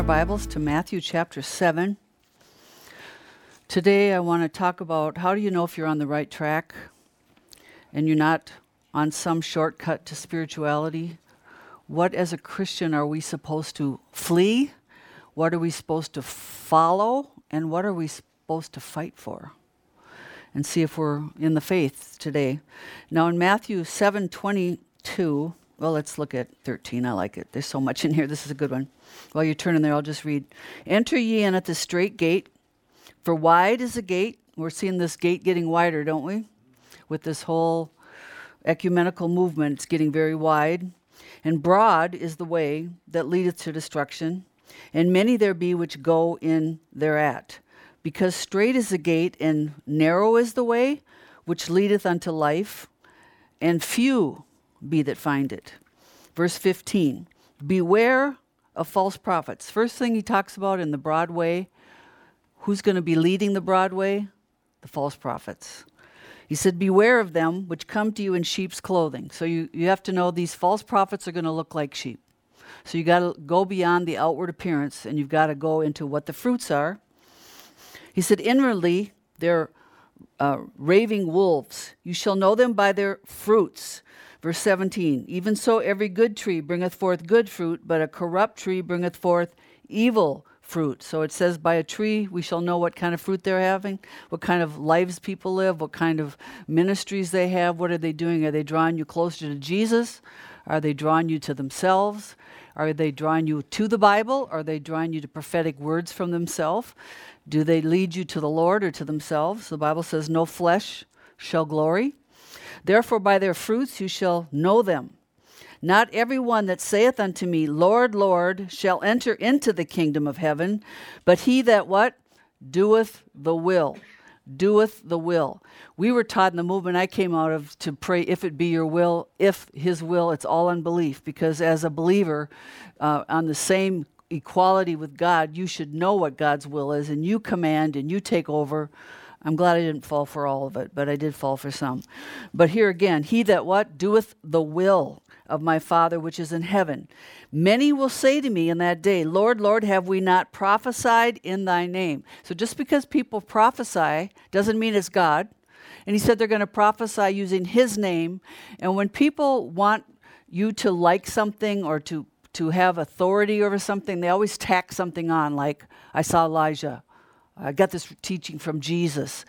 our Bibles to Matthew chapter 7. Today I want to talk about how do you know if you're on the right track and you're not on some shortcut to spirituality. What as a Christian are we supposed to flee? What are we supposed to follow? And what are we supposed to fight for? And see if we're in the faith today. Now in Matthew 7:22, well, let's look at 13. I like it. There's so much in here. This is a good one. While you're turning there, I'll just read. Enter ye in at the straight gate, for wide is the gate. We're seeing this gate getting wider, don't we? With this whole ecumenical movement, it's getting very wide. And broad is the way that leadeth to destruction, and many there be which go in thereat. Because strait is the gate, and narrow is the way which leadeth unto life, and few be that find it. Verse 15, beware of false prophets. First thing he talks about in the broad way, who's going to be leading the broad way? The false prophets. He said, beware of them which come to you in sheep's clothing. So you have to know these false prophets are going to look like sheep. So you got to go beyond the outward appearance, and you've got to go into what the fruits are. He said, inwardly, they're raving wolves. You shall know them by their fruits. Verse 17, even so every good tree bringeth forth good fruit, but a corrupt tree bringeth forth evil fruit. So it says by a tree we shall know what kind of fruit they're having, what kind of lives people live, what kind of ministries they have, what are they doing? Are they drawing you closer to Jesus? Are they drawing you to themselves? Are they drawing you to the Bible? Are they drawing you to prophetic words from themselves? Do they lead you to the Lord or to themselves? The Bible says no flesh shall glory. Therefore by their fruits you shall know them. Not every one that saith unto me, Lord, Lord, shall enter into the kingdom of heaven, but he that what? Doeth the will. Doeth the will. We were taught in the movement I came out of to pray, if it be your will, if his will, it's all unbelief. Because as a believer, on the same equality with God, you should know what God's will is, and you command and you take over. I'm glad I didn't fall for all of it, but I did fall for some. But here again, he that what? Doeth the will of my Father which is in heaven. Many will say to me in that day, Lord, Lord, have we not prophesied in thy name? So just because people prophesy doesn't mean it's God. And he said they're going to prophesy using his name. And when people want you to like something or to have authority over something, they always tack something on, like I saw Elijah. I got this teaching from Jesus.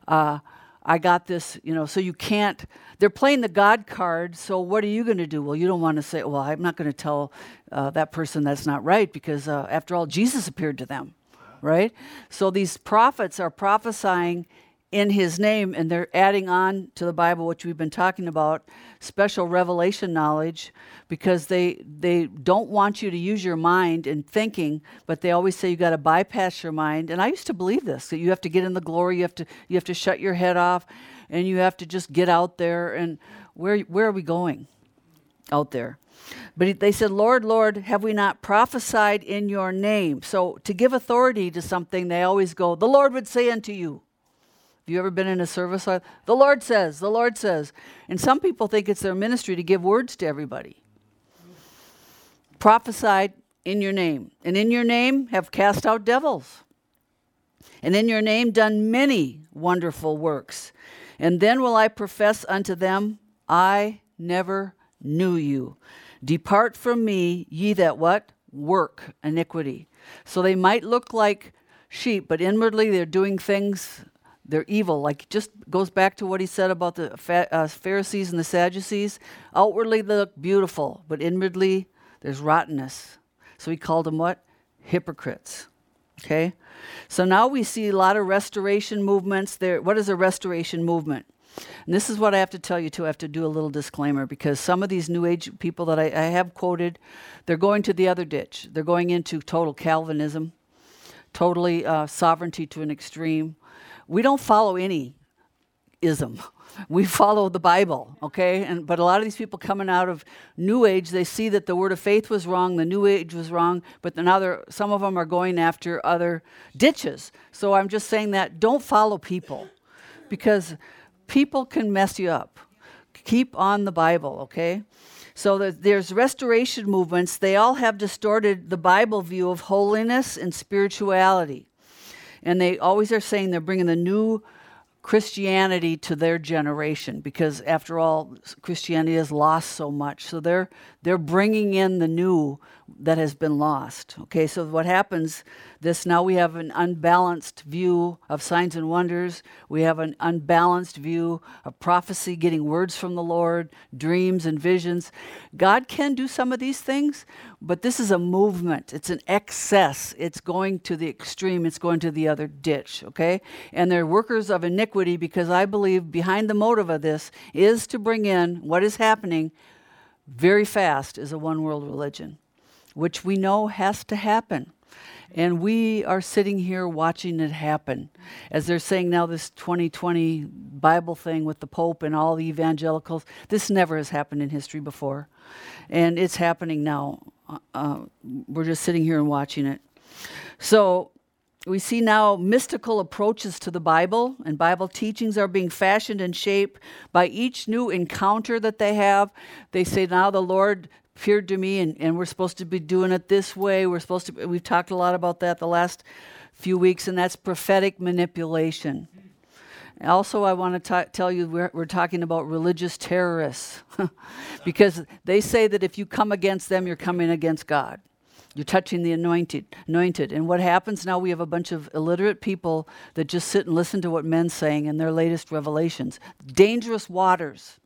I got this, so you can't, they're playing the God card, so what are you going to do? Well, you don't want to say, well, I'm not going to tell that person that's not right, because after all, Jesus appeared to them, right? So these prophets are prophesying in his name, and they're adding on to the Bible, which we've been talking about, special revelation knowledge, because they don't want you to use your mind in thinking, but they always say you got to bypass your mind. And I used to believe this, that you have to get in the glory, you have to shut your head off, and you have to just get out there. And where are we going out there? But they said, Lord, Lord, have we not prophesied in your name? So to give authority to something, they always go, the Lord would say unto you. Have you ever been in a service like, the Lord says, the Lord says. And some people think it's their ministry to give words to everybody. Prophesied in your name. And in your name have cast out devils. And in your name done many wonderful works. And then will I profess unto them, I never knew you. Depart from me, ye that what? Work iniquity. So they might look like sheep, but inwardly they're doing things. They're evil, like just goes back to what he said about the Pharisees and the Sadducees. Outwardly they look beautiful, but inwardly there's rottenness. So he called them what? Hypocrites. Okay? So now we see a lot of restoration movements. What is a restoration movement? And this is what I have to tell you too. I have to do a little disclaimer, because some of these New Age people that I have quoted, they're going to the other ditch. They're going into total Calvinism, totally sovereignty to an extreme. We don't follow any ism. We follow the Bible, okay? But a lot of these people coming out of New Age, they see that the word of faith was wrong, the New Age was wrong, but then some of them are going after other ditches. So I'm just saying that don't follow people, because people can mess you up. Keep on the Bible, okay? So there's restoration movements. They all have distorted the Bible view of holiness and spirituality. And they always are saying they're bringing the new Christianity to their generation, because after all, Christianity has lost so much. So they're bringing in the new that has been lost. Okay, so what happens, now we have an unbalanced view of signs and wonders. We have an unbalanced view of prophecy, getting words from the Lord, dreams and visions. God can do some of these things, but this is a movement. It's an excess. It's going to the extreme. It's going to the other ditch, okay? And they're workers of iniquity, because I believe behind the motive of this is to bring in what is happening very fast is a one-world religion, which we know has to happen. And we are sitting here watching it happen. As they're saying now, this 2020 Bible thing with the Pope and all the evangelicals, this never has happened in history before. And it's happening now. We're just sitting here and watching it. So we see now mystical approaches to the Bible, and Bible teachings are being fashioned and shaped by each new encounter that they have. They say, now the Lord appeared to me, and we're supposed to be doing it this way. We've talked a lot about that the last few weeks, and that's prophetic manipulation. Also, I want to tell you we're talking about religious terrorists, because they say that if you come against them, you're coming against God. You're touching the anointed. And what happens now, we have a bunch of illiterate people that just sit and listen to what men's saying in their latest revelations. Dangerous waters.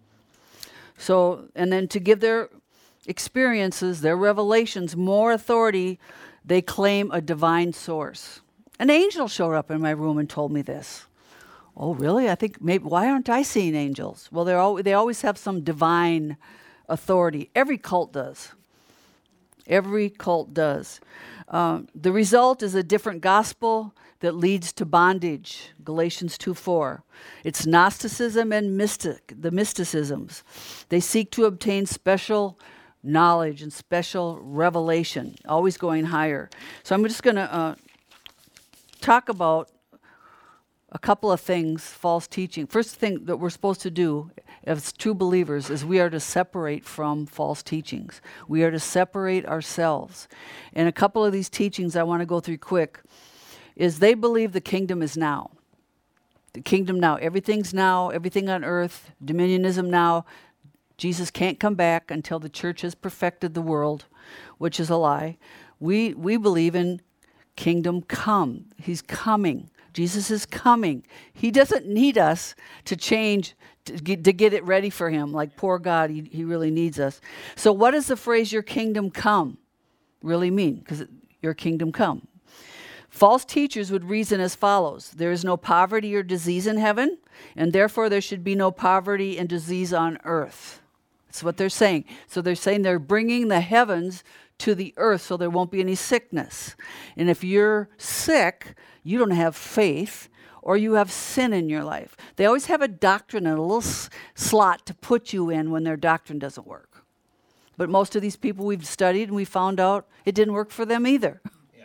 So, and then to give their experiences, their revelations, more authority, they claim a divine source. An angel showed up in my room and told me this. Oh, really? I think maybe, why aren't I seeing angels? Well, they always have some divine authority. Every cult does. Every cult does. The result is a different gospel that leads to bondage. Galatians 2:4. It's Gnosticism and the mysticisms. They seek to obtain special knowledge and special revelation, always going higher. So I'm just going to talk about a couple of things, false teaching. First thing that we're supposed to do as true believers is we are to separate from false teachings. We are to separate ourselves. And a couple of these teachings I want to go through quick is they believe the kingdom is now. The kingdom now. Everything's now. Everything on earth. Dominionism now. Jesus can't come back until the church has perfected the world, which is a lie. We believe in kingdom come. He's coming. Jesus is coming. He doesn't need us to change, to get it ready for him. Like, poor God, he really needs us. So what does the phrase, your kingdom come, really mean? Because your kingdom come. False teachers would reason as follows. There is no poverty or disease in heaven, and therefore there should be no poverty and disease on earth. That's what they're saying. So they're saying they're bringing the heavens to the earth so there won't be any sickness. And if you're sick, you don't have faith, or you have sin in your life. They always have a doctrine and a little slot to put you in when their doctrine doesn't work. But most of these people we've studied and we found out it didn't work for them either.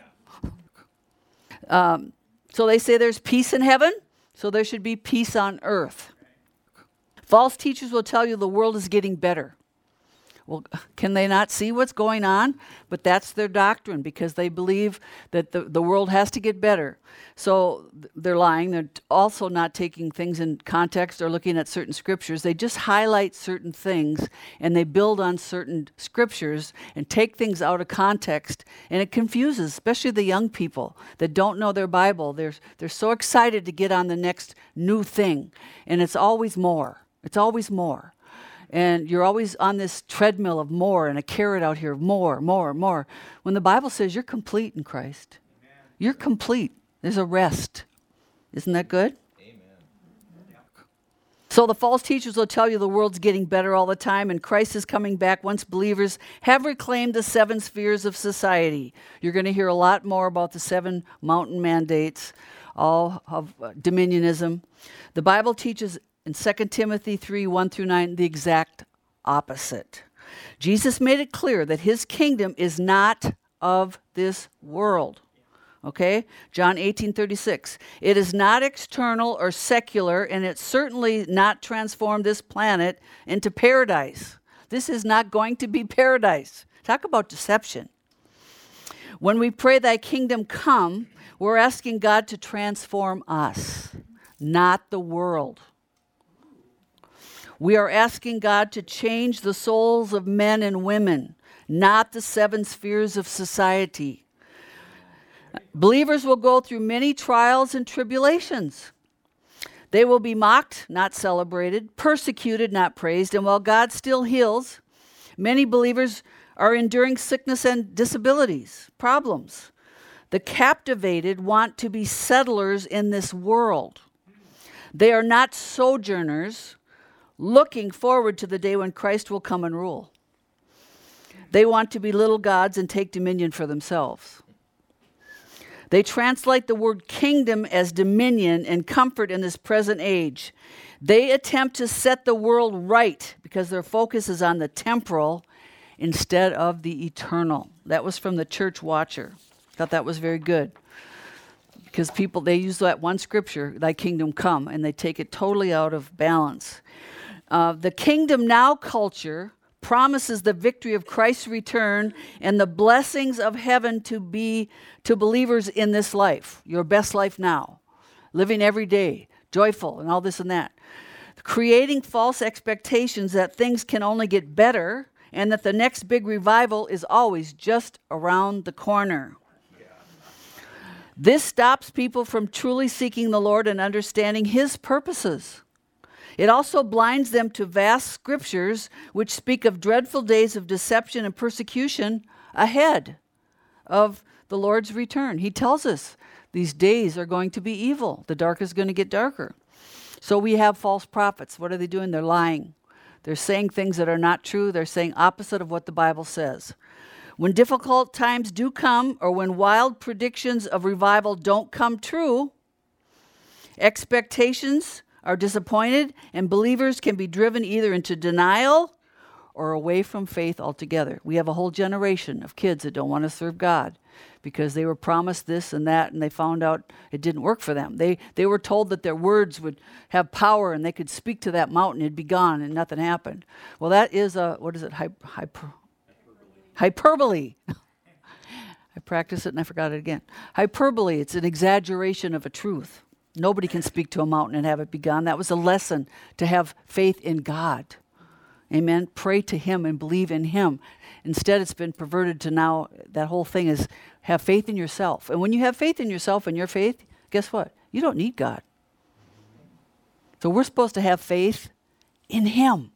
Yeah. So they say there's peace in heaven, so there should be peace on earth. False teachers will tell you the world is getting better. Well, can they not see what's going on? But that's their doctrine, because they believe that the world has to get better. So they're lying. They're also not taking things in context or looking at certain scriptures. They just highlight certain things, and they build on certain scriptures and take things out of context, and it confuses, especially the young people that don't know their Bible. They're so excited to get on the next new thing, and it's always more. It's always more. And you're always on this treadmill of more, and a carrot out here of more. When the Bible says you're complete in Christ. Amen. You're complete. There's a rest. Isn't that good? Amen. So the false teachers will tell you the world's getting better all the time, and Christ is coming back once believers have reclaimed the 7 spheres of society. You're going to hear a lot more about the 7 mountain mandates, all of dominionism. The Bible teaches in 2 Timothy 3:1-9, the exact opposite. Jesus made it clear that his kingdom is not of this world. Okay? John 18:36. It is not external or secular, and it's certainly not transformed this planet into paradise. This is not going to be paradise. Talk about deception. When we pray, thy kingdom come, we're asking God to transform us, not the world. We are asking God to change the souls of men and women, not the seven spheres of society. Believers will go through many trials and tribulations. They will be mocked, not celebrated, persecuted, not praised, and while God still heals, many believers are enduring sickness and disabilities, problems. The captivated want to be settlers in this world. They are not sojourners looking forward to the day when Christ will come and rule. They want to be little gods and take dominion for themselves. They translate the word kingdom as dominion and comfort in this present age. They attempt to set the world right because their focus is on the temporal instead of the eternal. That was from the Church Watcher. Thought that was very good. Because people, they use that one scripture, thy kingdom come, and they take it totally out of balance. The kingdom now culture promises the victory of Christ's return and the blessings of heaven to be to believers in this life, your best life now, living every day, joyful and all this and that. Creating false expectations that things can only get better and that the next big revival is always just around the corner. This stops people from truly seeking the Lord and understanding His purposes. It also blinds them to vast scriptures which speak of dreadful days of deception and persecution ahead of the Lord's return. He tells us these days are going to be evil. The dark is going to get darker. So we have false prophets. What are they doing? They're lying. They're saying things that are not true. They're saying opposite of what the Bible says. When difficult times do come, or when wild predictions of revival don't come true, expectations are disappointed, and believers can be driven either into denial or away from faith altogether. We have a whole generation of kids that don't want to serve God because they were promised this and that, and they found out it didn't work for them. They were told that their words would have power and they could speak to that mountain, it'd be gone, and nothing happened. Well, that is hyperbole. I practiced it and I forgot it again. Hyperbole, it's an exaggeration of a truth. Nobody can speak to a mountain and have it be gone. That was a lesson to have faith in God. Amen. Pray to Him and believe in Him. Instead, it's been perverted to now that whole thing is have faith in yourself. And when you have faith in yourself and your faith, guess what? You don't need God. So we're supposed to have faith in Him.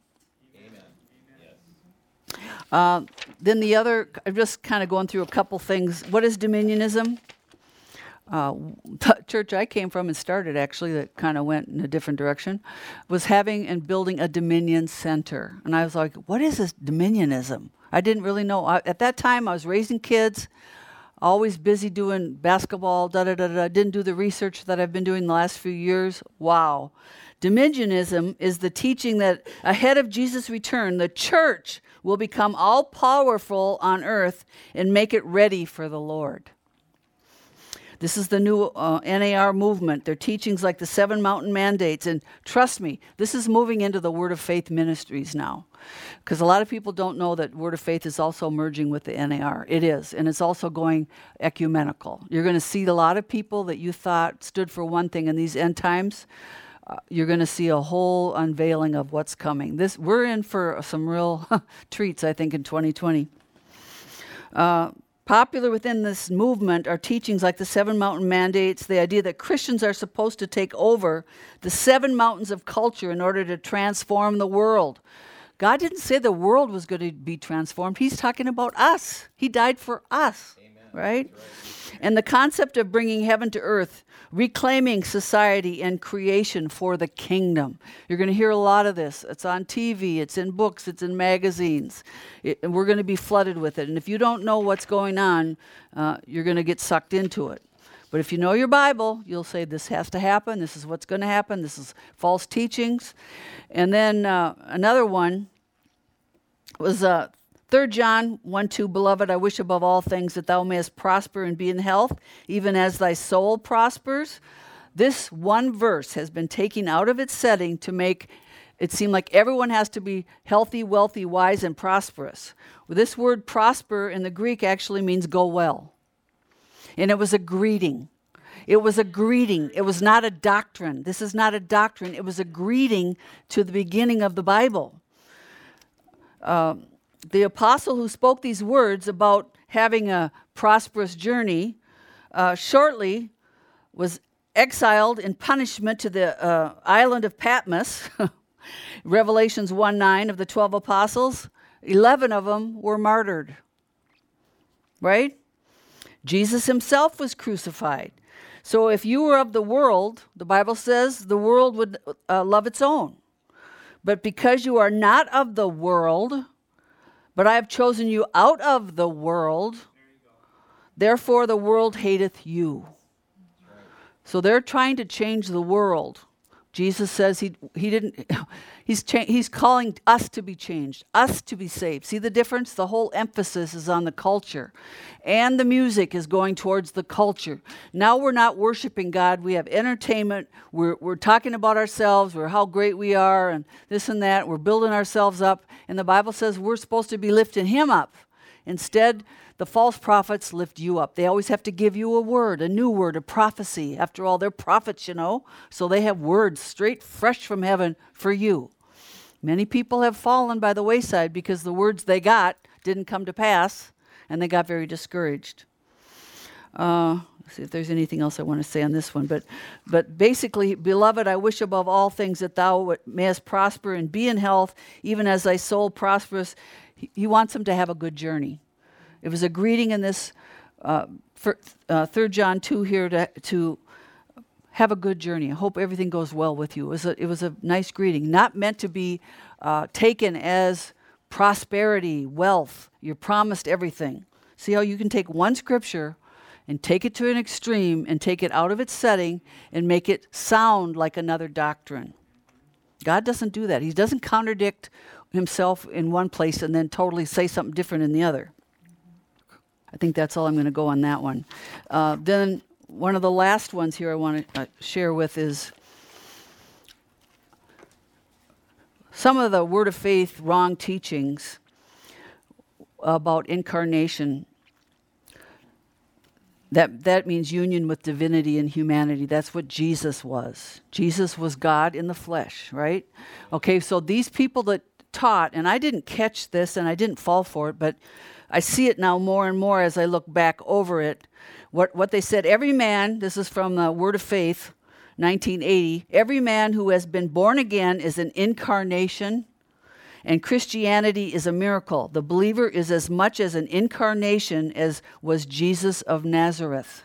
Then the other, I'm just kind of going through a couple things. What is dominionism? The church I came from and started, actually, that kind of went in a different direction, was having and building a dominion center. And I was like, what is this dominionism? I didn't really know. At that time, I was raising kids, always busy doing basketball, Didn't do the research that I've been doing the last few years. Wow. Dominionism is the teaching that ahead of Jesus' return, the church will become all-powerful on earth and make it ready for the Lord. This is the new NAR movement. Their teachings like the 7 Mountain Mandates. And trust me, this is moving into the Word of Faith ministries now. Because a lot of people don't know that Word of Faith is also merging with the NAR. It is. And it's also going ecumenical. You're going to see a lot of people that you thought stood for one thing in these end times. You're going to see a whole unveiling of what's coming. We're in for some real treats, I think, in 2020. Popular within this movement are teachings like the 7 Mountain Mandates, the idea that Christians are supposed to take over the 7 mountains of culture in order to transform the world. God didn't say the world was going to be transformed. He's talking about us. He died for us, right? And the concept of bringing heaven to earth, reclaiming society and creation for the kingdom. You're going to hear a lot of this. It's on TV, it's in books, it's in magazines. And we're going to be flooded with it. And if you don't know what's going on, you're going to get sucked into it. But if you know your Bible, you'll say this has to happen, this is what's going to happen, this is false teachings. And then another one was 3 John 1:2, Beloved, I wish above all things that thou mayest prosper and be in health, even as thy soul prospers. This one verse has been taken out of its setting to make it seemed like everyone has to be healthy, wealthy, wise, and prosperous. Well, this word prosper in the Greek actually means go well. And it was a greeting. It was a greeting. It was not a doctrine. This is not a doctrine. It was a greeting to the beginning of the Bible. The apostle who spoke these words about having a prosperous journey shortly was exiled in punishment to the island of Patmos. Revelations 1:9 of the 12 apostles, 11 of them were martyred. Right? Jesus himself was crucified. So if you were of the world, the Bible says the world would love its own. But because you are not of the world, but I have chosen you out of the world, therefore the world hateth you. So they're trying to change the world. Jesus says he didn't. He's calling us to be changed, us to be saved. See the difference? The whole emphasis is on the culture, and the music is going towards the culture. Now we're not worshiping God. We have entertainment. We're talking about ourselves. We're how great we are, and this and that. We're building ourselves up, and the Bible says we're supposed to be lifting Him up. Instead, the false prophets lift you up. They always have to give you a word, a new word, a prophecy. After all, they're prophets, so they have words straight, fresh from heaven for you. Many people have fallen by the wayside because the words they got didn't come to pass, and they got very discouraged. Let's see if there's anything else I want to say on this one. But basically, beloved, I wish above all things that thou mayest prosper and be in health, even as thy soul prospereth. He wants them to have a good journey. It was a greeting in this 3 John 2 here to have a good journey. I hope everything goes well with you. It was a nice greeting, not meant to be taken as prosperity, wealth. You're promised everything. See how you can take one scripture and take it to an extreme and take it out of its setting and make it sound like another doctrine. God doesn't do that. He doesn't contradict himself in one place and then totally say something different in the other. I think that's all I'm going to go on that one. Then one of the last ones here I want to share with is some of the Word of Faith wrong teachings about incarnation. That means union with divinity and humanity. That's what Jesus was. Jesus was God in the flesh, right? Okay, so these people that taught, and I didn't catch this and I didn't fall for it, but I see it now more and more as I look back over it. What they said, every man, this is from the Word of Faith, 1980, every man who has been born again is an incarnation, and Christianity is a miracle. The believer is as much as an incarnation as was Jesus of Nazareth.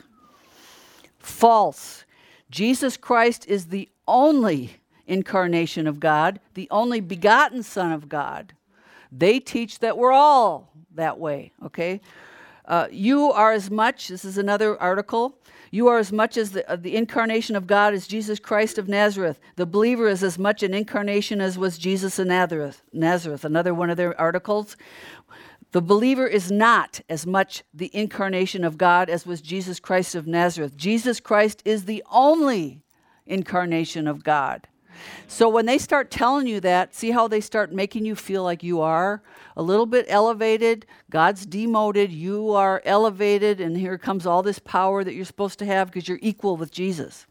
False. Jesus Christ is the only incarnation of God, the only begotten Son of God. They teach that we're all that way, okay? You are as much, this is another article, you are as much as the incarnation of God as Jesus Christ of Nazareth. The believer is as much an incarnation as was Jesus of Nazareth. Another one of their articles. The believer is not as much the incarnation of God as was Jesus Christ of Nazareth. Jesus Christ is the only incarnation of God. So when they start telling you that, see how they start making you feel like you are a little bit elevated, God's demoted, you are elevated, and here comes all this power that you're supposed to have because you're equal with Jesus.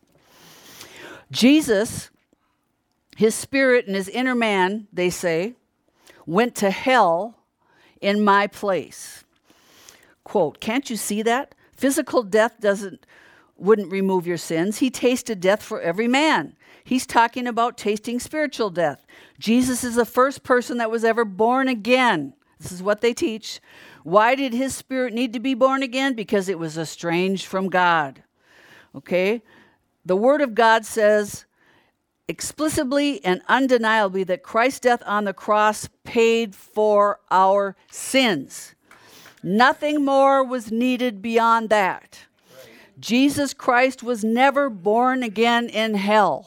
Jesus, his spirit and his inner man, they say, went to hell in my place. Quote, can't you see that? Physical death wouldn't remove your sins. He tasted death for every man. He's talking about tasting spiritual death. Jesus is the first person that was ever born again. This is what they teach. Why did his spirit need to be born again? Because it was estranged from God. Okay? The Word of God says explicitly and undeniably that Christ's death on the cross paid for our sins. Nothing more was needed beyond that. Jesus Christ was never born again in hell.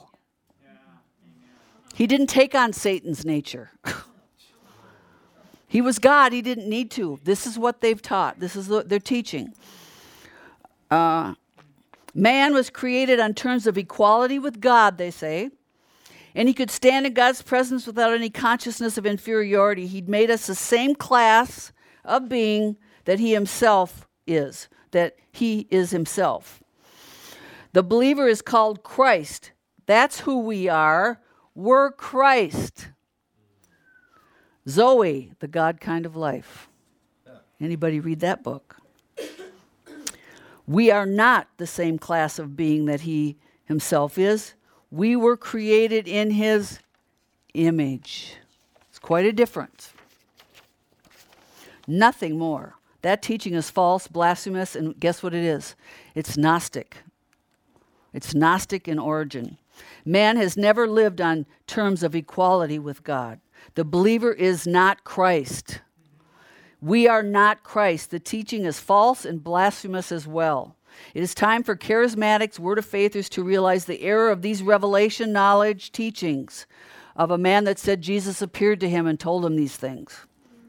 He didn't take on Satan's nature. He was God. He didn't need to. This is what they've taught. This is their teaching. Man was created on terms of equality with God, they say. And he could stand in God's presence without any consciousness of inferiority. He'd made us the same class of being that he himself is, that he is himself. The believer is called Christ. That's who we are. We're Christ. Zoe, the God kind of life. Anybody read that book? We are not the same class of being that he himself is. We were created in his image. It's quite a difference. Nothing more. That teaching is false, blasphemous, and guess what it is? It's Gnostic. It's Gnostic in origin. Man has never lived on terms of equality with God. The believer is not Christ. We are not Christ. The teaching is false and blasphemous as well. It is time for charismatics, word of faithers to realize the error of these revelation knowledge teachings of a man that said Jesus appeared to him and told him these things.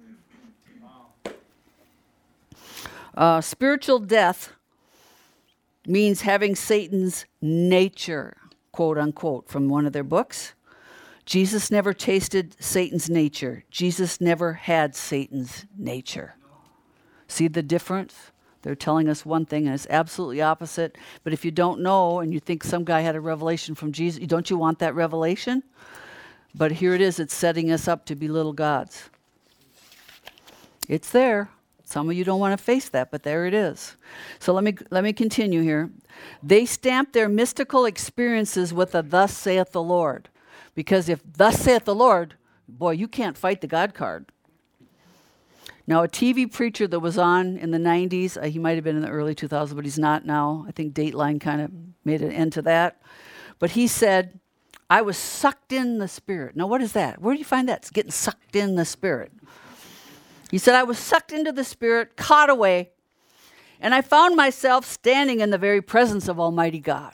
Spiritual death means having Satan's nature, quote unquote, from one of their books. Jesus never tasted Satan's nature. Jesus never had Satan's nature. See the difference? They're telling us one thing and it's absolutely opposite. But if you don't know and you think some guy had a revelation from Jesus, don't you want that revelation? But here it is. It's setting us up to be little gods. It's there. Some of you don't want to face that, but there it is. So let me continue here. They stamp their mystical experiences with a "thus saith the Lord." Because if "thus saith the Lord," boy, you can't fight the God card. Now, a TV preacher that was on in the 90s, he might have been in the early 2000s, but he's not now. I think Dateline kind of made an end to that. But he said, "I was sucked in the Spirit." Now, what is that? Where do you find that? It's getting sucked in the Spirit. He said, "I was sucked into the Spirit, caught away, and I found myself standing in the very presence of Almighty God."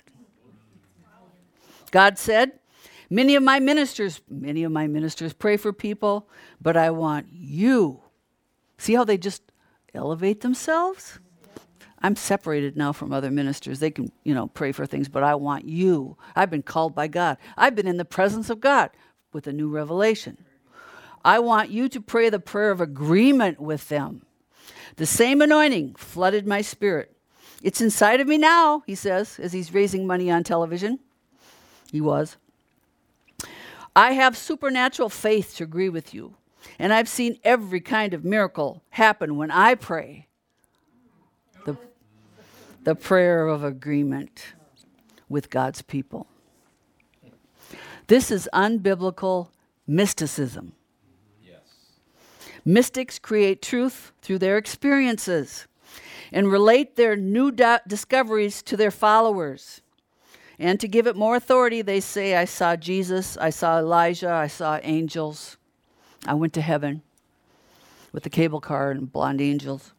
God said, Many of my ministers pray for people, but I want you." See how they just elevate themselves? I'm separated now from other ministers. They can, pray for things, but I want you. I've been called by God. I've been in the presence of God with a new revelation. I want you to pray the prayer of agreement with them. The same anointing flooded my spirit. It's inside of me now, he says, as he's raising money on television. He was. I have supernatural faith to agree with you, and I've seen every kind of miracle happen when I pray the prayer of agreement with God's people. This is unbiblical mysticism. Yes. Mystics create truth through their experiences and relate their new discoveries to their followers. And to give it more authority, they say, "I saw Jesus, I saw Elijah, I saw angels. I went to heaven with the cable car and blonde angels."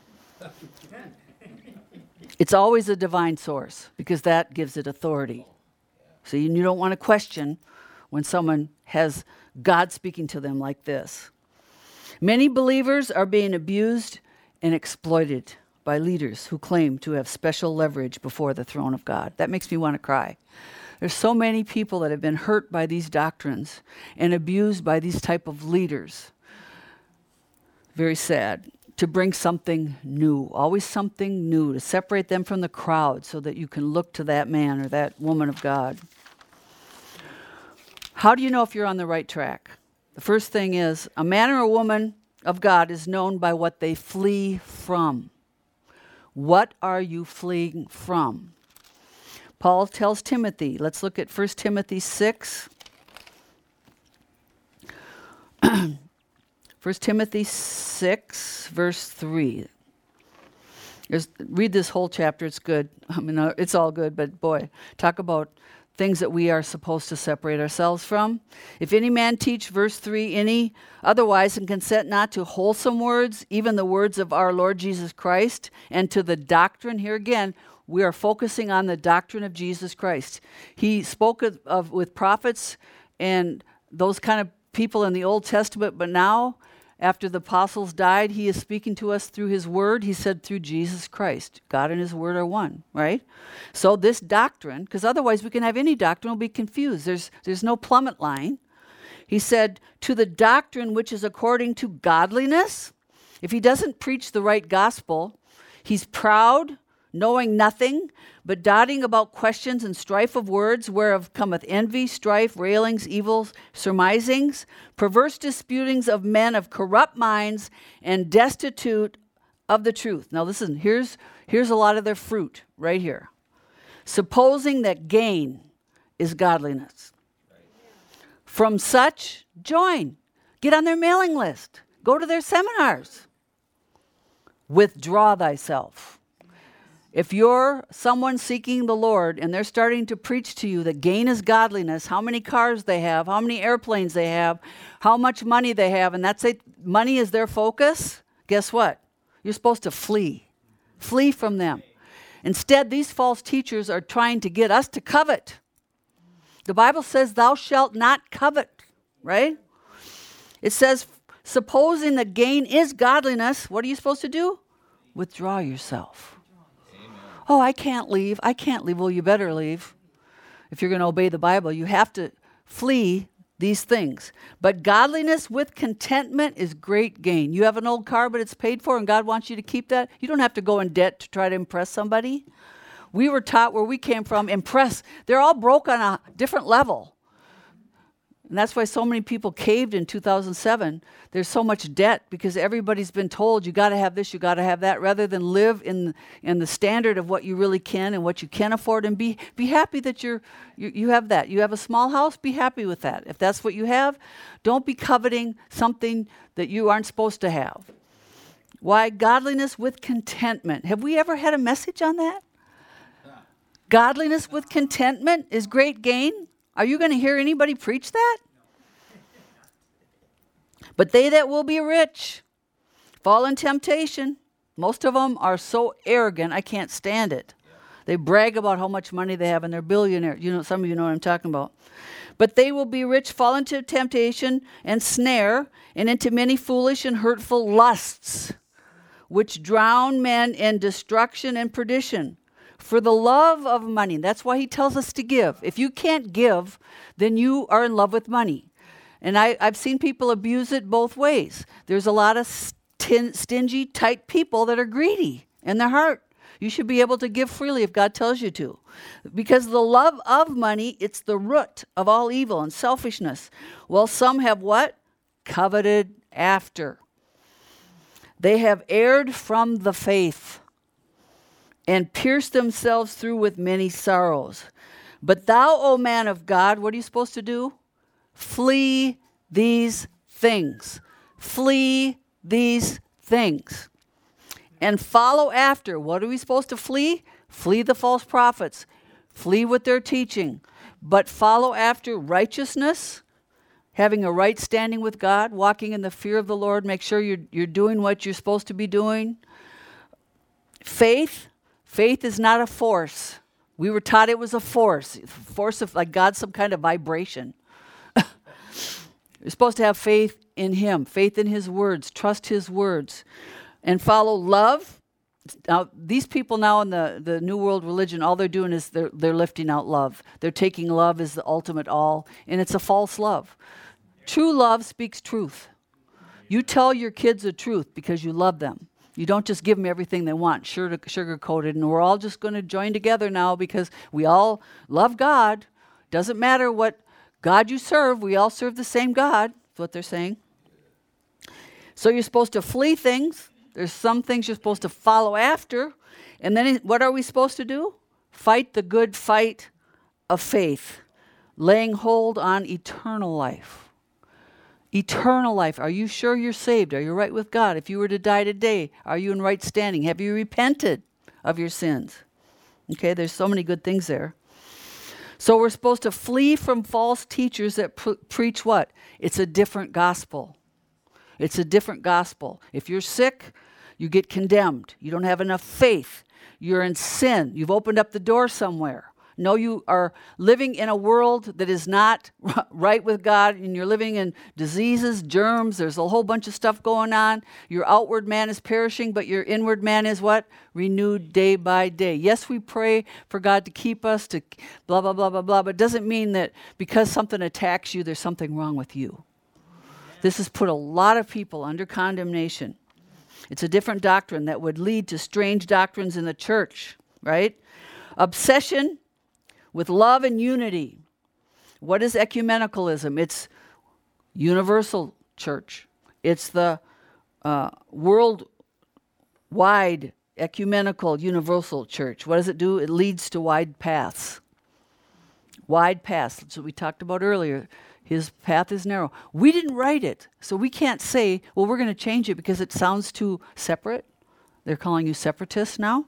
It's always a divine source because that gives it authority. So you don't want to question when someone has God speaking to them like this. Many believers are being abused and exploited by leaders who claim to have special leverage before the throne of God. That makes me want to cry. There's so many people that have been hurt by these doctrines and abused by these type of leaders. Very sad. To bring something new, always something new, to separate them from the crowd so that you can look to that man or that woman of God. How do you know if you're on the right track? The first thing is, a man or a woman of God is known by what they flee from. What are you fleeing from? Paul tells Timothy, let's look at 1 Timothy 6. 1 Timothy 6, verse 3. Read this whole chapter, it's good. It's all good, but boy, talk about things that we are supposed to separate ourselves from. If any man teach, verse 3, any otherwise and consent not to wholesome words, even the words of our Lord Jesus Christ, and to the doctrine, here again, we are focusing on the doctrine of Jesus Christ. He spoke with prophets and those kind of people in the Old Testament, but now after the apostles died, he is speaking to us through his word. He said through Jesus Christ. God and his word are one, right? So this doctrine, because otherwise we can have any doctrine, we'll be confused. There's no plummet line. He said, to the doctrine which is according to godliness. If he doesn't preach the right gospel, he's proud, knowing nothing, but doting about questions and strife of words, whereof cometh envy, strife, railings, evils, surmisings, perverse disputings of men of corrupt minds, and destitute of the truth. Now listen, here's a lot of their fruit right here. Supposing that gain is godliness. From such, join. Get on their mailing list. Go to their seminars. Withdraw thyself. If you're someone seeking the Lord and they're starting to preach to you that gain is godliness, how many cars they have, how many airplanes they have, how much money they have, and that's it, money is their focus, guess what? You're supposed to flee. Flee from them. Instead, these false teachers are trying to get us to covet. The Bible says, thou shalt not covet, right? It says, supposing that gain is godliness, what are you supposed to do? Withdraw yourself. Oh, I can't leave. Well, you better leave. If you're going to obey the Bible, you have to flee these things. But godliness with contentment is great gain. You have an old car, but it's paid for, and God wants you to keep that. You don't have to go in debt to try to impress somebody. We were taught where we came from, impress. They're all broke on a different level. And that's why so many people caved in 2007. There's so much debt because everybody's been told you got to have this, you got to have that, rather than live in the standard of what you really can and what you can afford, and be happy that you have that. You have a small house, be happy with that. If that's what you have, don't be coveting something that you aren't supposed to have. Why? Godliness with contentment. Have we ever had a message on that? Godliness with contentment is great gain. Are you going to hear anybody preach that? But they that will be rich fall in temptation. Most of them are so arrogant, I can't stand it. They brag about how much money they have and they're billionaires. You know, some of you know what I'm talking about. But they will be rich, fall into temptation and snare, and into many foolish and hurtful lusts, which drown men in destruction and perdition. For the love of money. That's why he tells us to give. If you can't give, then you are in love with money. And I've seen people abuse it both ways. There's a lot of stingy, tight people that are greedy in their heart. You should be able to give freely if God tells you to. Because the love of money, it's the root of all evil and selfishness. Well, some have what? Coveted after. They have erred from the faith and pierced themselves through with many sorrows. But thou, O man of God, what are you supposed to do? Flee these things. Flee these things. And follow after. What are we supposed to flee? Flee the false prophets. Flee what they're teaching. But follow after righteousness, having a right standing with God, walking in the fear of the Lord. Make sure you're doing what you're supposed to be doing. Faith. Faith is not a force. We were taught it was a force of like God, some kind of vibration. You're supposed to have faith in him, faith in his words, trust his words, and follow love. Now, these people now in the New World religion, all they're doing is they're lifting out love. They're taking love as the ultimate all, and it's a false love. True love speaks truth. You tell your kids the truth because you love them. You don't just give them everything they want, sugar-coated, and we're all just going to join together now because we all love God. Doesn't matter what God you serve, we all serve the same God. That's what they're saying. So you're supposed to flee things. There's some things you're supposed to follow after. And then what are we supposed to do? Fight the good fight of faith, laying hold on eternal life. Eternal life. Are you sure you're saved? Are you right with God? If you were to die today, are you in right standing? Have you repented of your sins? Okay, there's so many good things there. So we're supposed to flee from false teachers that preach what? It's a different gospel. It's a different gospel. If you're sick, you get condemned. You don't have enough faith. You're in sin. You've opened up the door somewhere. know you are living in a world that is not right with God, and you're living in diseases, germs, there's a whole bunch of stuff going on. Your outward man is perishing, but your inward man is what? Renewed day by day. Yes, we pray for God to keep us, to blah, blah, blah, blah, blah, but it doesn't mean that because something attacks you, there's something wrong with you. This has put a lot of people under condemnation. It's a different doctrine that would lead to strange doctrines in the church, right? Obsession with love and unity. What is ecumenicalism? It's universal church. It's the worldwide ecumenical universal church. What does it do? It leads to wide paths. Wide paths. That's what we talked about earlier. His path is narrow. We didn't write it, so we can't say, well, we're going to change it because it sounds too separate. They're calling you separatists now.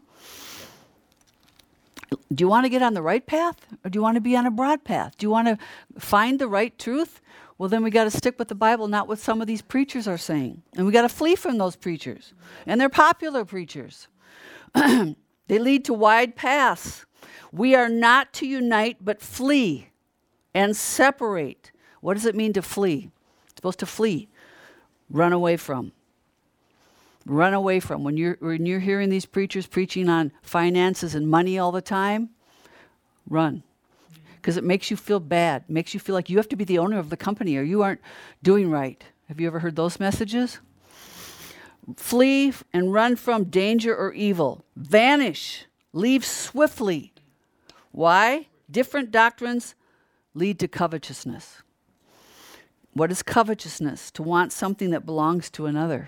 Do you want to get on the right path, or do you want to be on a broad path? Do you want to find the right truth? Well, then we got to stick with the Bible, not what some of these preachers are saying. And we got to flee from those preachers. And they're popular preachers. They lead to wide paths. We are not to unite, but flee and separate. What does it mean to flee? It's supposed to flee. Run away from. Run away from. When you're hearing these preachers preaching on finances and money all the time, run. Because it makes you feel bad. It makes you feel like you have to be the owner of the company or you aren't doing right. Have you ever heard those messages? Flee and run from danger or evil. Vanish. Leave swiftly. Why? Different doctrines lead to covetousness. What is covetousness? To want something that belongs to another.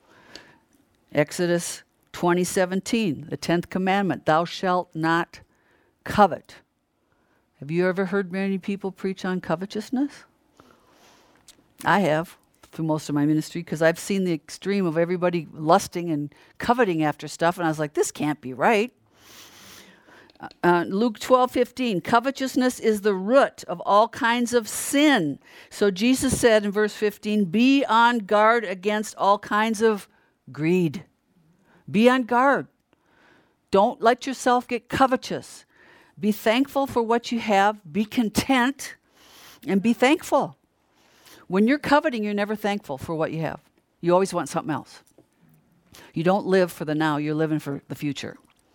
Exodus 20:17, the 10th commandment, thou shalt not covet. Have you ever heard many people preach on covetousness? I have, through most of my ministry, because I've seen the extreme of everybody lusting and coveting after stuff, and I was like, this can't be right. Luke 12:15, covetousness is the root of all kinds of sin. So Jesus said in verse 15, be on guard against all kinds of greed. Be on guard. Don't let yourself get covetous. Be thankful for what you have. Be content and be thankful. When you're coveting, you're never thankful for what you have. You always want something else. You don't live for the now. You're living for the future.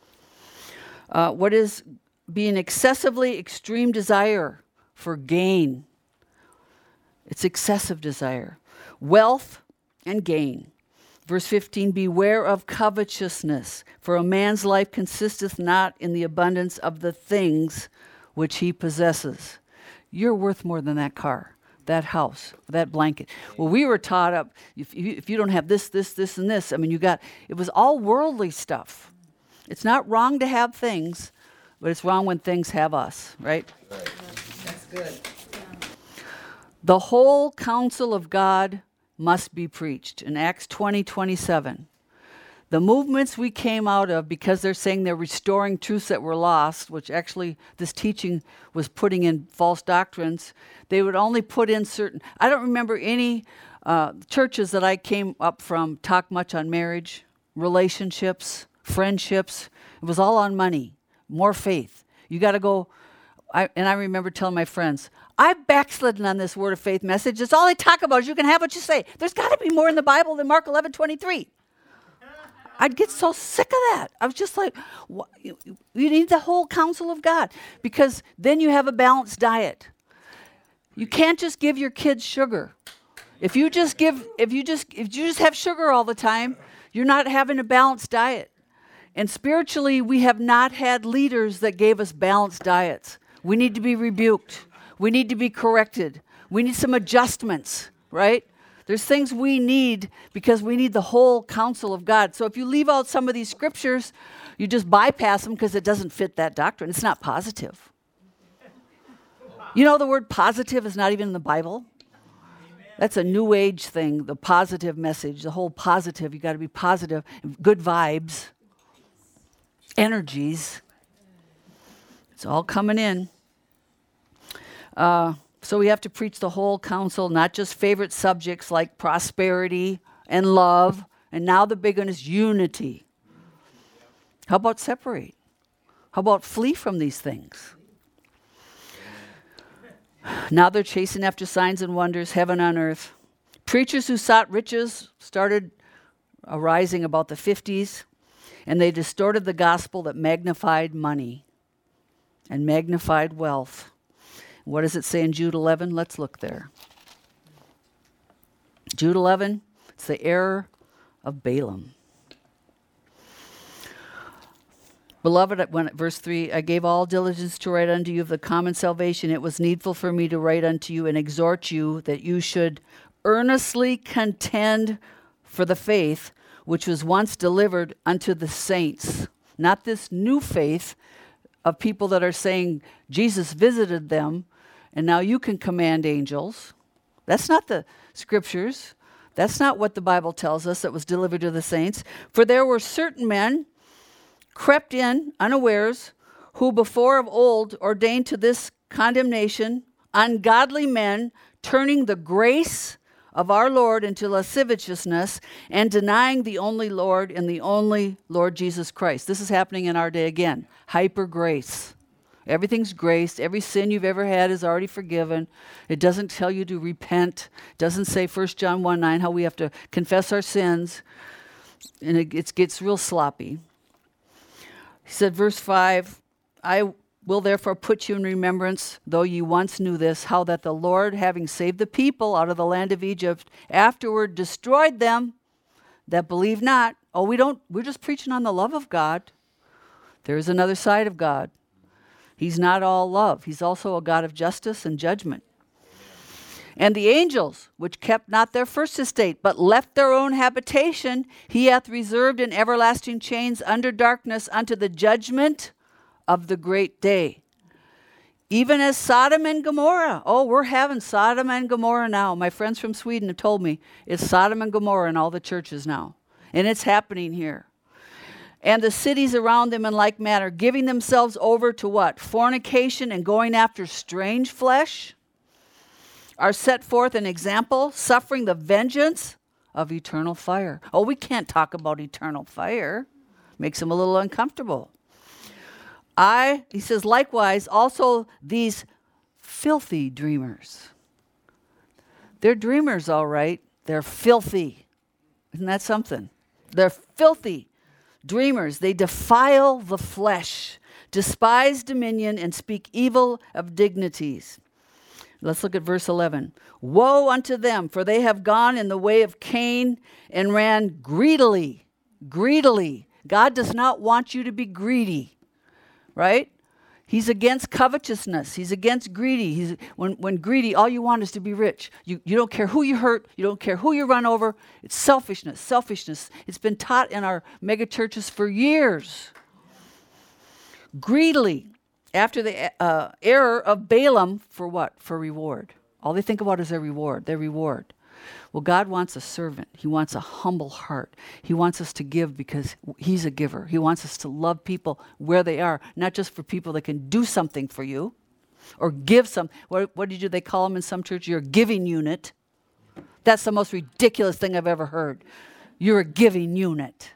What is being excessively extreme desire for gain? It's excessive desire. Wealth and gain. Verse 15, beware of covetousness, for a man's life consisteth not in the abundance of the things which he possesses. You're worth more than that car, that house, that blanket. Well, we were taught up, if you don't have this, and this, I mean, it was all worldly stuff. It's not wrong to have things, but it's wrong when things have us, right? That's good. The whole counsel of God must be preached. In Acts 20:27, the movements we came out of, because they're saying they're restoring truths that were lost, which actually this teaching was putting in false doctrines, they would only put in certain, I don't remember any churches that I came up from talk much on marriage, relationships, friendships. It was all on money, more faith. You got to go. I remember telling my friends, I've backslidden on this word of faith message. It's all I talk about is you can have what you say. There's got to be more in the Bible than Mark 11:23. I'd get so sick of that. I was just like, you need the whole counsel of God, because then you have a balanced diet. You can't just give your kids sugar. If you just have sugar all the time, you're not having a balanced diet. And spiritually, we have not had leaders that gave us balanced diets. We need to be rebuked. We need to be corrected. We need some adjustments, right? There's things we need because we need the whole counsel of God. So if you leave out some of these scriptures, you just bypass them because it doesn't fit that doctrine. It's not positive. You know, the word positive is not even in the Bible. That's a new age thing, the positive message, the whole positive. You got to be positive, good vibes, energies. It's all coming in. So we have to preach the whole counsel, not just favorite subjects like prosperity and love. And now the big one is unity. How about separate? How about flee from these things? Now they're chasing after signs and wonders, heaven on earth. Preachers who sought riches started arising about the 50s, and they distorted the gospel that magnified money and magnified wealth. What does it say in Jude 11? Let's look there. Jude 11, it's the error of Balaam. Beloved, verse 3, I gave all diligence to write unto you of the common salvation. It was needful for me to write unto you and exhort you that you should earnestly contend for the faith which was once delivered unto the saints. Not this new faith of people that are saying Jesus visited them and now you can command angels. That's not the scriptures. That's not what the Bible tells us that was delivered to the saints. For there were certain men crept in unawares, who before of old ordained to this condemnation, ungodly men, turning the grace of our Lord into lasciviousness and denying the only Lord and the only Lord Jesus Christ. This is happening in our day again. Hyper grace. Everything's grace. Every sin you've ever had is already forgiven. It doesn't tell you to repent. It doesn't say 1 John 1:9 how we have to confess our sins. And it gets real sloppy. He said, verse 5, I will therefore put you in remembrance, though you once knew this, how that the Lord, having saved the people out of the land of Egypt, afterward destroyed them that believe not. Oh, we're just preaching on the love of God. There's another side of God. He's not all love. He's also a God of justice and judgment. And the angels, which kept not their first estate, but left their own habitation, he hath reserved in everlasting chains under darkness unto the judgment of the great day. Even as Sodom and Gomorrah. Oh, we're having Sodom and Gomorrah now. My friends from Sweden have told me it's Sodom and Gomorrah in all the churches now. And it's happening here. And the cities around them in like manner, giving themselves over to what? Fornication and going after strange flesh, are set forth an example, suffering the vengeance of eternal fire. Oh, we can't talk about eternal fire. Makes him a little uncomfortable. He says, likewise, also these filthy dreamers. They're dreamers, all right. They're filthy. Isn't that something? They're filthy dreamers. They defile the flesh, despise dominion, and speak evil of dignities. Let's look at verse 11. Woe unto them, for they have gone in the way of Cain and ran greedily. Greedily. God does not want you to be greedy, right? He's against covetousness. He's against greedy. When greedy, all you want is to be rich. You don't care who you hurt. You don't care who you run over. It's selfishness, selfishness. It's been taught in our mega churches for years. Greedily. After the error of Balaam, for what? For reward. All they think about is their reward, Well, God wants a servant. He wants a humble heart. He wants us to give because he's a giver. He wants us to love people where they are, not just for people that can do something for you or give some. What do they call them in some church? You're a giving unit. That's the most ridiculous thing I've ever heard. You're a giving unit.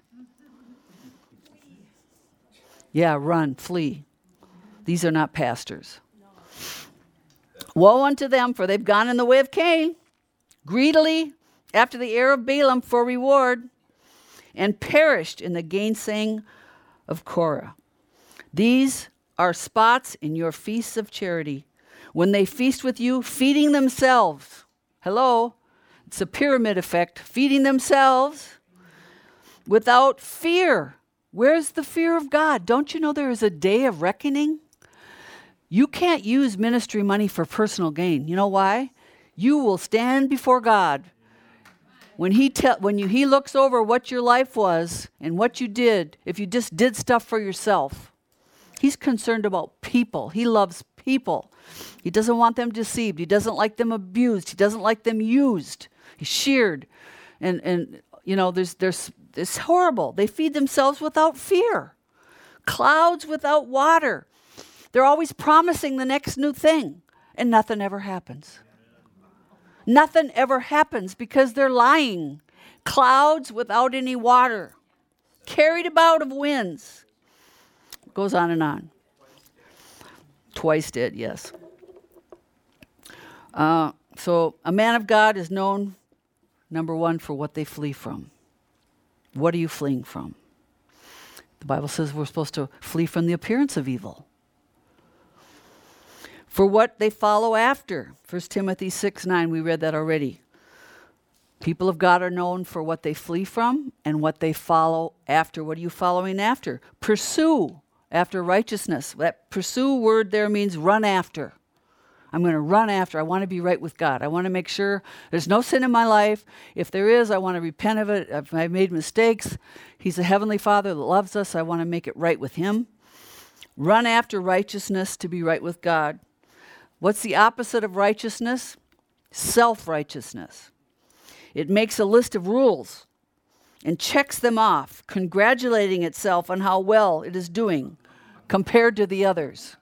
Yeah, run, flee. These are not pastors. Woe unto them, for they've gone in the way of Cain, greedily, after the error of Balaam for reward, and perished in the gainsaying of Korah. These are spots in your feasts of charity, when they feast with you, feeding themselves. Hello? It's a pyramid effect, feeding themselves without fear. Where's the fear of God? Don't you know there is a day of reckoning? You can't use ministry money for personal gain. You know why? You will stand before God. When he looks over what your life was and what you did, if you just did stuff for yourself, he's concerned about people. He loves people. He doesn't want them deceived. He doesn't like them abused. He doesn't like them used. He's sheared. And you know, it's horrible. They feed themselves without fear. Clouds without water. They're always promising the next new thing, and nothing ever happens. Nothing ever happens because they're lying. Clouds without any water, carried about of winds. Goes on and on. Twice did, yes. So a man of God is known, number one, for what they flee from. What are you fleeing from? The Bible says we're supposed to flee from the appearance of evil. For what they follow after. 1 Timothy 6:9, we read that already. People of God are known for what they flee from and what they follow after. What are you following after? Pursue after righteousness. That pursue word there means run after. I'm going to run after. I want to be right with God. I want to make sure there's no sin in my life. If there is, I want to repent of it. If I've made mistakes, He's a heavenly Father that loves us. I want to make it right with Him. Run after righteousness to be right with God. What's the opposite of righteousness? Self-righteousness. It makes a list of rules and checks them off, congratulating itself on how well it is doing compared to the others.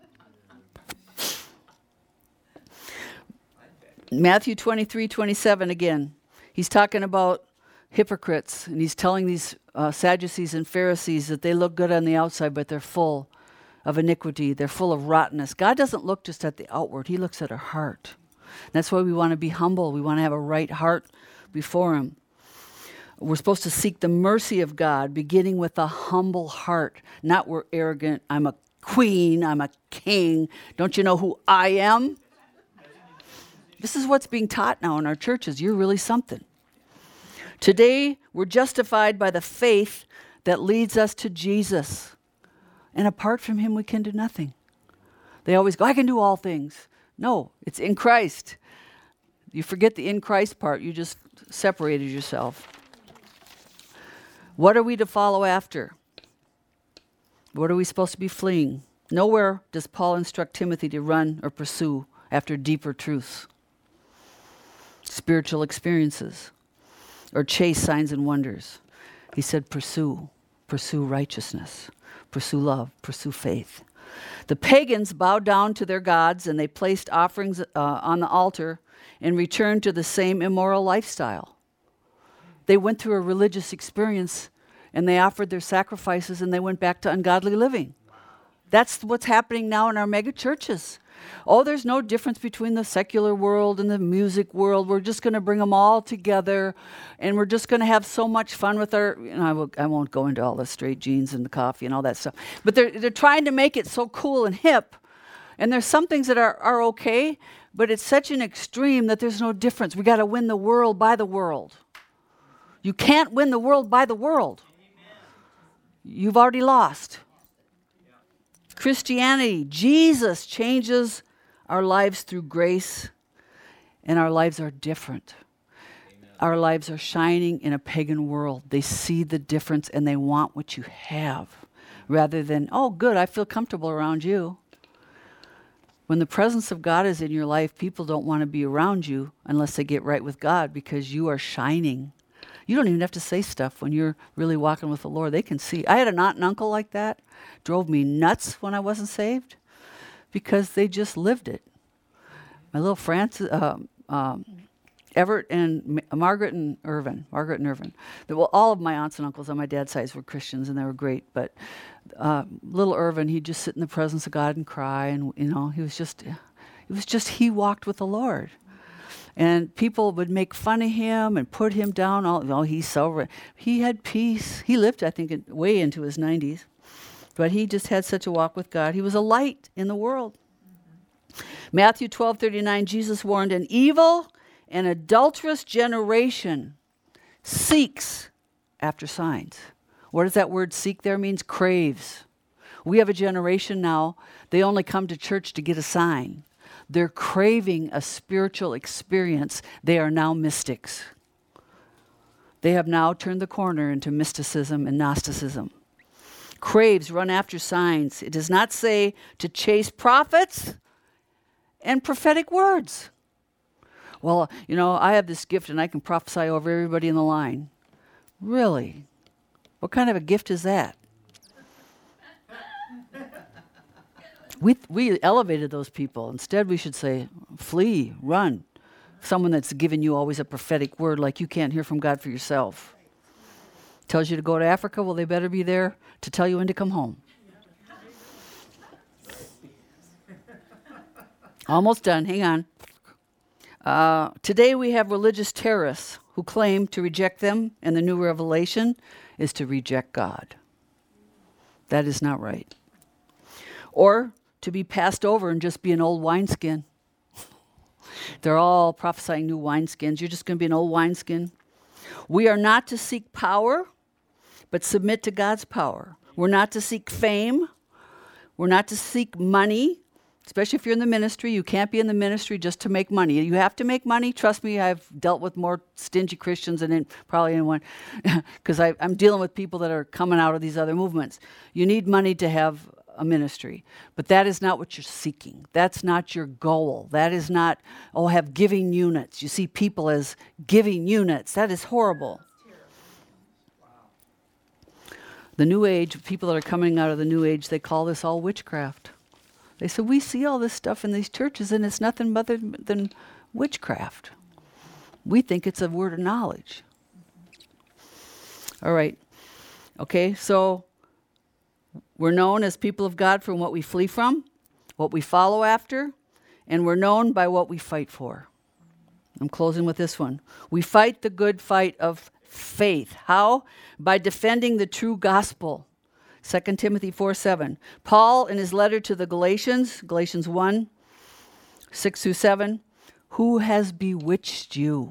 Matthew 23:27 again. He's talking about hypocrites, and he's telling these Sadducees and Pharisees that they look good on the outside, but they're full of iniquity. They're full of rottenness. God doesn't look just at the outward. He looks at our heart. That's why we want to be humble. We want to have a right heart before Him. We're supposed to seek the mercy of God, beginning with a humble heart. Not we're arrogant. I'm a queen. I'm a king. Don't you know who I am? This is what's being taught now in our churches. You're really something. Today, we're justified by the faith that leads us to Jesus. And apart from Him, we can do nothing. They always go, I can do all things. No, it's in Christ. You forget the in Christ part. You just separated yourself. What are we to follow after? What are we supposed to be fleeing? Nowhere does Paul instruct Timothy to run or pursue after deeper truths, spiritual experiences, or chase signs and wonders. He said, pursue righteousness, pursue love, pursue faith. The pagans bowed down to their gods and they placed offerings on the altar and returned to the same immoral lifestyle. They went through a religious experience and they offered their sacrifices and they went back to ungodly living. That's what's happening now in our mega churches. Oh, there's no difference between the secular world and the music world. We're just going to bring them all together, and we're just going to have so much fun with our. I won't go into all the straight jeans and the coffee and all that stuff. But they're trying to make it so cool and hip, and there's some things that are okay, but it's such an extreme that there's no difference. We got to win the world by the world. You can't win the world by the world. You've already lost. Christianity, Jesus changes our lives through grace, and our lives are different. Amen. Our lives are shining in a pagan world. They see the difference and they want what you have, rather than, oh, good, I feel comfortable around you. When the presence of God is in your life, people don't want to be around you unless they get right with God, because you are shining. You don't even have to say stuff when you're really walking with the Lord. They can see. I had an aunt and uncle like that. Drove me nuts when I wasn't saved because they just lived it. My little Francis, Everett and Margaret and Irvin. All of my aunts and uncles on my dad's side were Christians, and they were great. But little Irvin, he'd just sit in the presence of God and cry, and he walked with the Lord. And people would make fun of him and put him down. He had peace. He lived, I think, way into his 90s. But he just had such a walk with God. He was a light in the world. Matthew 12:39, Jesus warned, an evil and adulterous generation seeks after signs. What does that word seek there means? Craves. We have a generation now, they only come to church to get a sign. They're craving a spiritual experience. They are now mystics. They have now turned the corner into mysticism and Gnosticism. Craves, run after signs. It does not say to chase prophets and prophetic words. Well, I have this gift and I can prophesy over everybody in the line. Really? What kind of a gift is that? We elevated those people. Instead, we should say, flee, run. Someone that's given you always a prophetic word like you can't hear from God for yourself. Tells you to go to Africa, well, they better be there to tell you when to come home. Almost done, hang on. Today we have religious terrorists who claim to reject them, and the new revelation is to reject God. That is not right. Or to be passed over and just be an old wineskin. They're all prophesying new wineskins. You're just going to be an old wineskin. We are not to seek power, but submit to God's power. We're not to seek fame. We're not to seek money, especially if you're in the ministry. You can't be in the ministry just to make money. You have to make money. Trust me, I've dealt with more stingy Christians than probably anyone, because I'm dealing with people that are coming out of these other movements. You need money to have a ministry, but that is not what you're seeking. That's not your goal. That is not, have giving units. You see people as giving units. That is horrible. The New Age, people that are coming out of the New Age, they call this all witchcraft. They said, we see all this stuff in these churches, and it's nothing other than witchcraft. We think it's a word of knowledge. All right. Okay, so we're known as people of God from what we flee from, what we follow after, and we're known by what we fight for. I'm closing with this one. We fight the good fight of faith. How? By defending the true gospel. 2 Timothy 4:7. Paul, in his letter to the Galatians, Galatians 1, 6-7, who has bewitched you?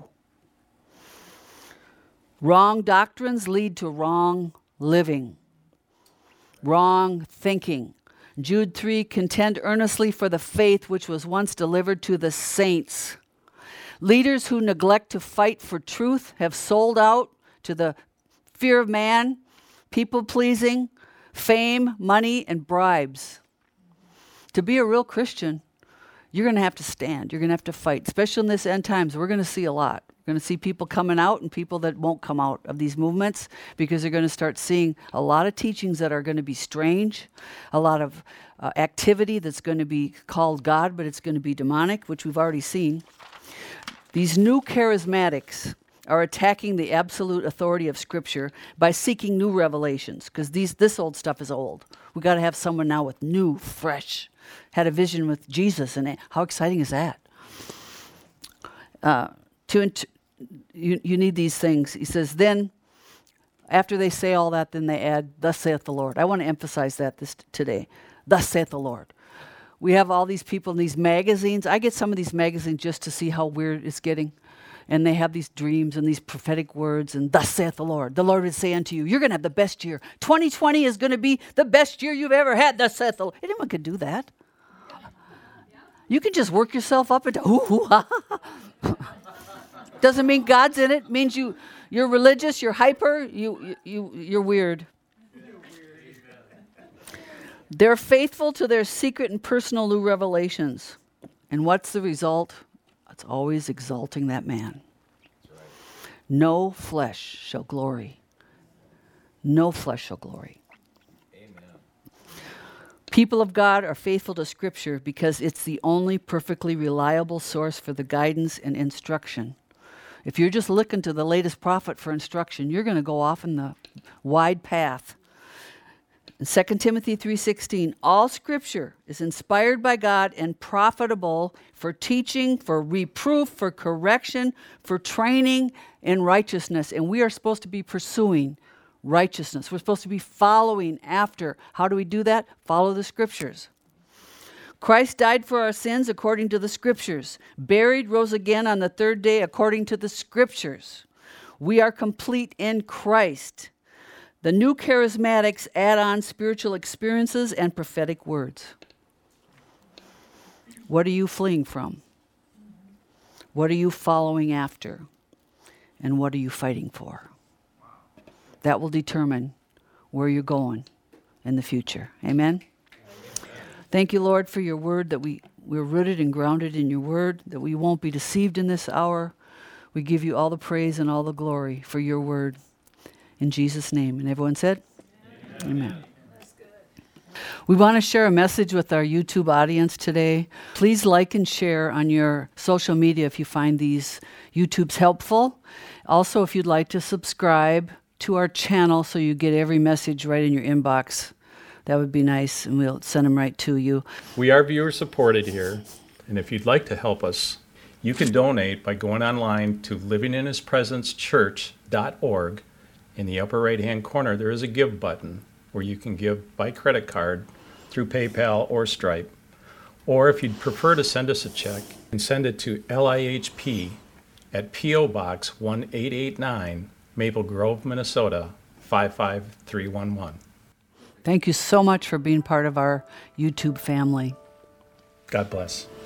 Wrong doctrines lead to wrong living, wrong thinking. Jude 3, contend earnestly for the faith which was once delivered to the saints. Leaders who neglect to fight for truth have sold out to the fear of man, people-pleasing, fame, money, and bribes. To be a real Christian, you're going to have to stand. You're going to have to fight. Especially in this end times, we're going to see a lot. We're going to see people coming out and people that won't come out of these movements, because they're going to start seeing a lot of teachings that are going to be strange, a lot of activity that's going to be called God, but it's going to be demonic, which we've already seen. These new charismatics are attacking the absolute authority of Scripture by seeking new revelations, because this old stuff is old. We got to have someone now with new, fresh, had a vision with Jesus, and how exciting is that? You need these things. He says, then, after they say all that, then they add, thus saith the Lord. I want to emphasize that today. Thus saith the Lord. We have all these people in these magazines. I get some of these magazines just to see how weird it's getting. And they have these dreams and these prophetic words, and thus saith the Lord. The Lord would say unto you, you're going to have the best year. 2020 is going to be the best year you've ever had, thus saith the Lord. Anyone could do that. You can just work yourself up into, Doesn't mean God's in it. It means you're religious, you're hyper, you're weird. They're faithful to their secret and personal new revelations. And what's the result? It's always exalting that man. No flesh shall glory. No flesh shall glory. Amen. People of God are faithful to Scripture because it's the only perfectly reliable source for the guidance and instruction. If you're just looking to the latest prophet for instruction, you're going to go off in the wide path. In 2 Timothy 3:16, all Scripture is inspired by God and profitable for teaching, for reproof, for correction, for training in righteousness. And we are supposed to be pursuing righteousness. We're supposed to be following after. How do we do that? Follow the Scriptures. Christ died for our sins according to the Scriptures. Buried, rose again on the third day according to the Scriptures. We are complete in Christ. The new charismatics add on spiritual experiences and prophetic words. What are you fleeing from? What are you following after? And what are you fighting for? That will determine where you're going in the future. Amen? Thank you, Lord, for your word, that we're rooted and grounded in your word, that we won't be deceived in this hour. We give you all the praise and all the glory for your word. In Jesus' name. And everyone said? Amen. We want to share a message with our YouTube audience today. Please like and share on your social media if you find these YouTubes helpful. Also, if you'd like to subscribe to our channel so you get every message right in your inbox, that would be nice, and we'll send them right to you. We are viewer supported here, and if you'd like to help us, You can donate by going online to livinginhispresencechurch.org. In the upper right-hand corner, there is a Give button where you can give by credit card through PayPal or Stripe. Or if you'd prefer to send us a check, you can send it to LIHP at P.O. Box 1889, Maple Grove, Minnesota 55311. Thank you so much for being part of our YouTube family. God bless.